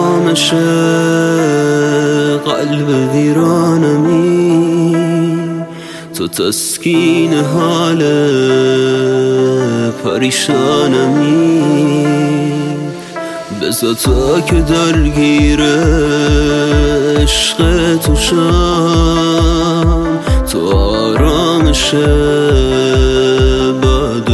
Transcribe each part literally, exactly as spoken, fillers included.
آرامش قلب ویرانمی، تو تسکین حال پریشانمی. بذار تا که درگیر عشق تو شم، تو آرامش بعد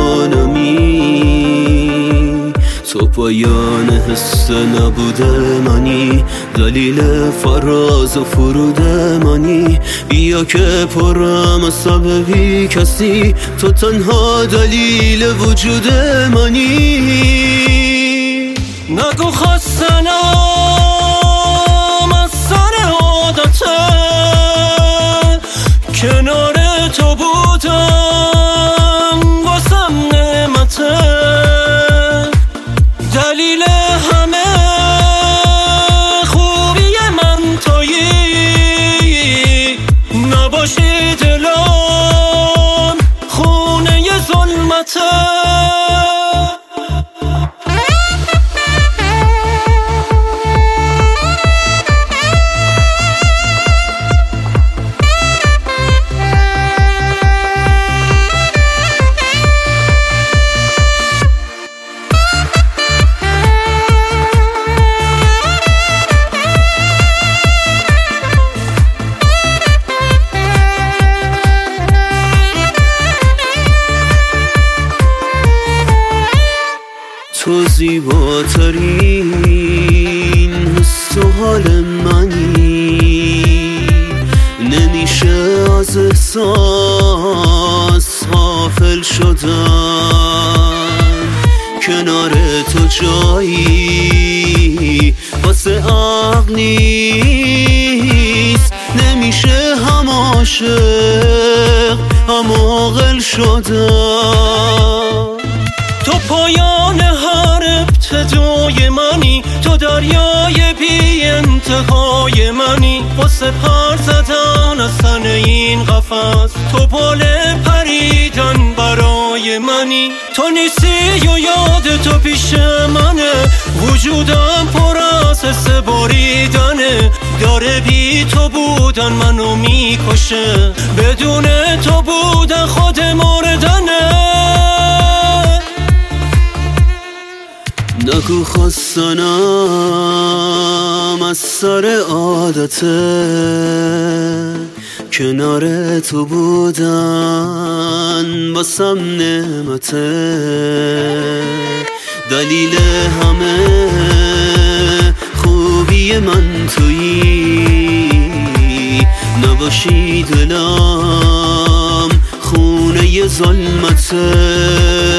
طوفانمی. تو پایان حس نبوده منی، دلیل فراز و فرود منی. بیا که پرم از سببی کسی، تو تنها دلیل وجود منی. نگو خستنم از سر عادته، کنار تو بودم واسم نعمته. دلیل همه خوبی من تویی، نباشی دلم خونه ظلمته. تو زیباترین حس و حال منی، نمیشه از احساس غافل شدن. کنار تو جایی واسه عقل نیست، نمیشه هم عاشق هم عاقل شدن. تو پایان هر ابتدای منی، تو دریای بی انتهای منی. واسه پر زدن از تن این قفس، تو بال پریدن برای منی. تو نیستی و یاد تو پیش منه، وجودم پر از حس بریدنه. داره بی تو بودن منو میکشه، بدون تو بودن خود مردنه. نگو خستنم از سر عادته، کنار تو بودن واسم نعمته. دلیل همه خوبی من تویی، نباشی دلم خونه ظلمته.